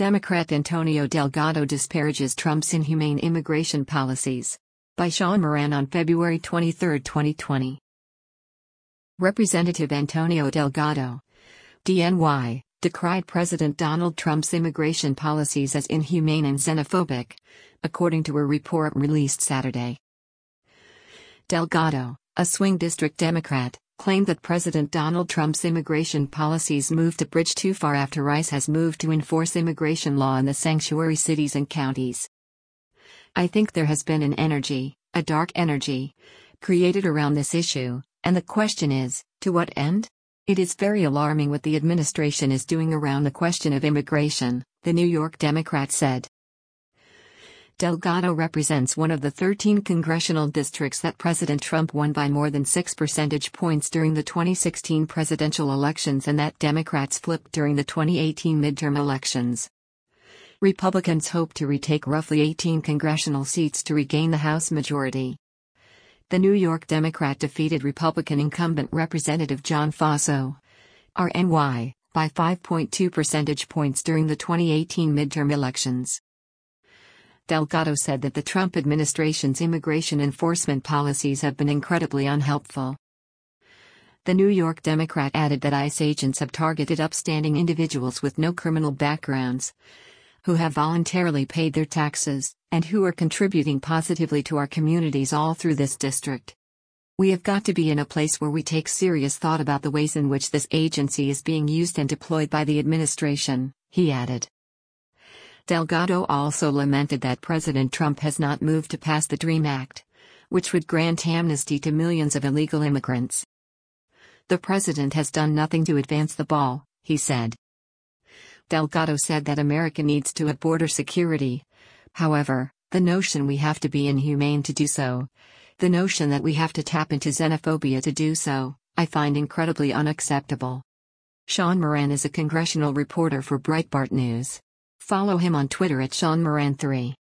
Democrat Antonio Delgado disparages Trump's inhumane immigration policies. By Sean Moran on February 23, 2020. Representative Antonio Delgado, DNY, decried President Donald Trump's immigration policies as inhumane and xenophobic, according to a report released Saturday. Delgado, a swing district Democrat, claimed that President Donald Trump's immigration policies moved a bridge too far after ICE has moved to enforce immigration law in the sanctuary cities and counties. I think there has been an energy, a dark energy, created around this issue, and the question is, to what end? It is very alarming what the administration is doing around the question of immigration, the New York Democrat said. Delgado represents one of the 13 congressional districts that President Trump won by more than 6 percentage points during the 2016 presidential elections and that Democrats flipped during the 2018 midterm elections. Republicans hope to retake roughly 18 congressional seats to regain the House majority. The New York Democrat defeated Republican incumbent Representative John Faso, RNY, by 5.2 percentage points during the 2018 midterm elections. Delgado said that the Trump administration's immigration enforcement policies have been incredibly unhelpful. The New York Democrat added that ICE agents have targeted upstanding individuals with no criminal backgrounds, who have voluntarily paid their taxes, and who are contributing positively to our communities all through this district. We have got to be in a place where we take serious thought about the ways in which this agency is being used and deployed by the administration, he added. Delgado also lamented that President Trump has not moved to pass the DREAM Act, which would grant amnesty to millions of illegal immigrants. The president has done nothing to advance the ball, he said. Delgado said that America needs to have border security. However, the notion we have to be inhumane to do so, the notion that we have to tap into xenophobia to do so, I find incredibly unacceptable. Sean Moran is a congressional reporter for Breitbart News. Follow him on Twitter at SeanMoran3.